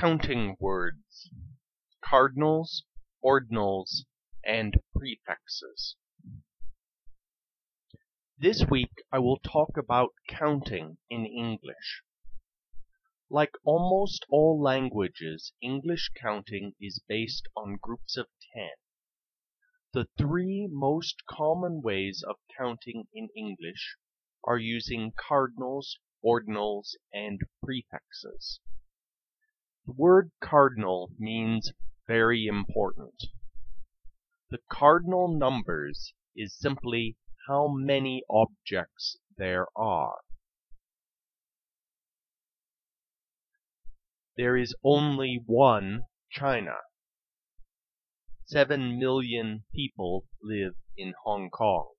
Counting words, cardinals, ordinals, and prefixes. This week I will talk about counting in English. Like almost all languages, English counting is based on groups of 10. The three most common ways of counting in English are using cardinals, ordinals, and prefixes. The word cardinal means very important. The cardinal numbers is simply how many objects there are. There is only one China. 7 million people live in Hong Kong.